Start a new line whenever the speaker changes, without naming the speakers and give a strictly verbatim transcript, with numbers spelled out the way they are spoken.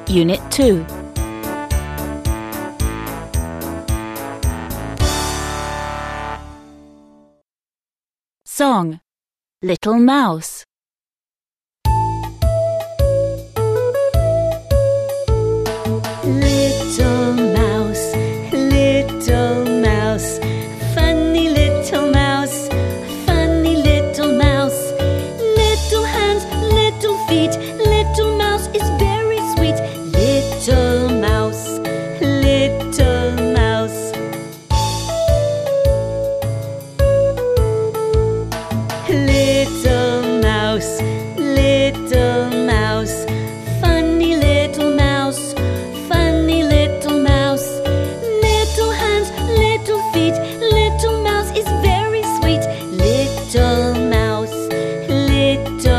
Unit two. Song, Little Mouse.
Little mouse, little mouse, funny little mouse, funny little mouse. Little hands, little feet, little mouse is very sweet. Little mouse, little mouse. Little mouse, little mouse, funny little mouse, funny little mouse. Little hands, little feet, little mouse is very sweet. Little mouse, little